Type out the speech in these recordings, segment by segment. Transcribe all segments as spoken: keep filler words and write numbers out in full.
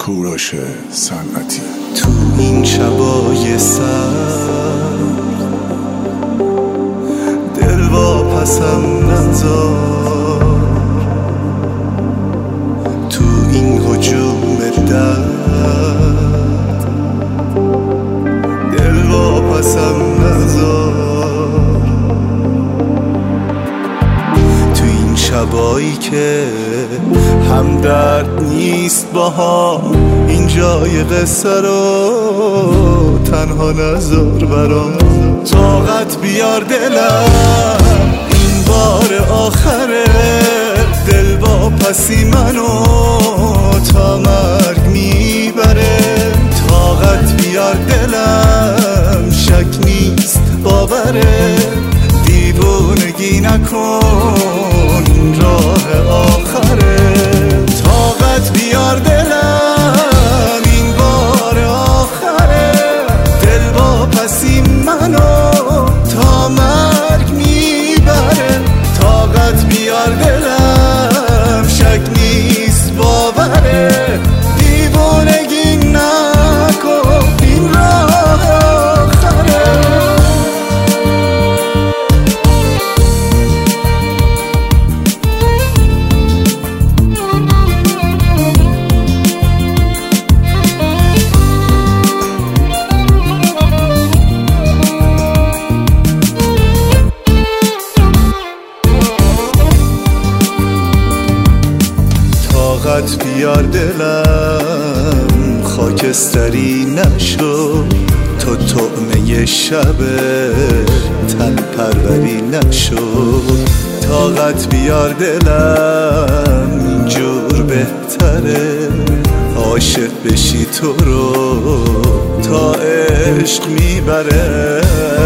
کوروش صنعتی. تو این شبای سر دل واپسم نذار، تو این هجوم درد دل واپسم نذار، تو این شبایی که هم درد نیست با هم، این جای قصه رو تنها نذار برام. طاقت بیار دلم این بار آخره، دل واپسی منو تا مرگ میبره. طاقت بیار دلم شک نیست باوره، دیوونگی نکن راه آخره. طاقت بیار دلم این بار آخره، دل واپسی منو تا مرگ میبره. طاقت بیار دلم شک نیست باوره، دیوونگی نکن این راه آخره. طاقت بیار دلم خاکستری نشو، تو طعمه شب تن پروری نشو. طاقت بیار دلم اینجور بهتره، عاشق بشی تو رو تا عشق میبره.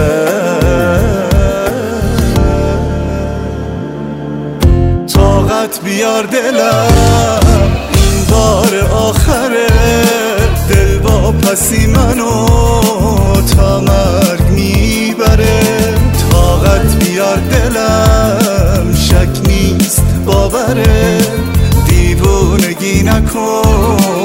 طاقت بیار دلم این بار آخره، دل واپسی منو تا مرگ میبره. طاقت بیار دلم شک نیست باوره، دیوونگی نکن